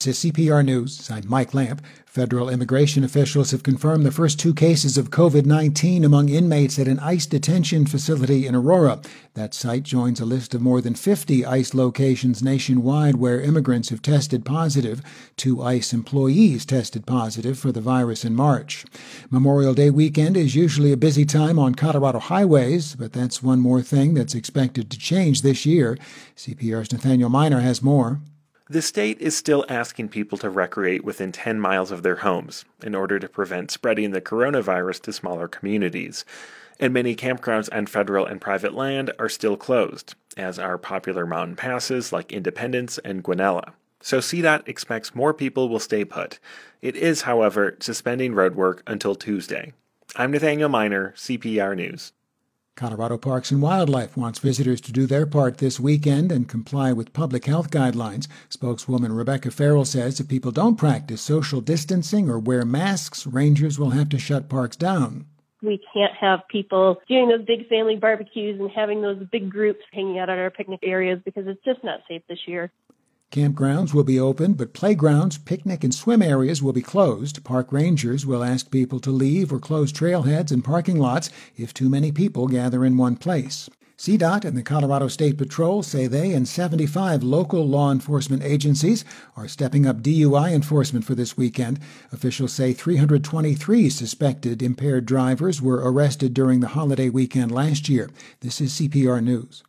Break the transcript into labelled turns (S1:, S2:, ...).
S1: This is CPR News. I'm Mike Lamp. Federal immigration officials have confirmed the first 2 cases of COVID-19 among inmates at an ICE detention facility in Aurora. That site joins a list of more than 50 ICE locations nationwide where immigrants have tested positive. 2 ICE employees tested positive for the virus in March. Memorial Day weekend is usually a busy time on Colorado highways, but that's one more thing that's expected to change this year. CPR's Nathaniel Miner has more.
S2: The state is still asking people to recreate within 10 miles of their homes in order to prevent spreading the coronavirus to smaller communities. And many campgrounds on federal and private land are still closed, as are popular mountain passes like Independence and Guanella. So CDOT expects more people will stay put. It is, however, suspending roadwork until Tuesday. I'm Nathaniel Miner, CPR News.
S1: Colorado Parks and Wildlife wants visitors to do their part this weekend and comply with public health guidelines. Spokeswoman Rebecca Farrell says if people don't practice social distancing or wear masks, rangers will have to shut parks down.
S3: We can't have people doing those big family barbecues and having those big groups hanging out at our picnic areas because it's just not safe this year.
S1: Campgrounds will be open, but playgrounds, picnic, and swim areas will be closed. Park rangers will ask people to leave or close trailheads and parking lots if too many people gather in one place. CDOT and the Colorado State Patrol say they and 75 local law enforcement agencies are stepping up DUI enforcement for this weekend. Officials say 323 suspected impaired drivers were arrested during the holiday weekend last year. This is CPR News.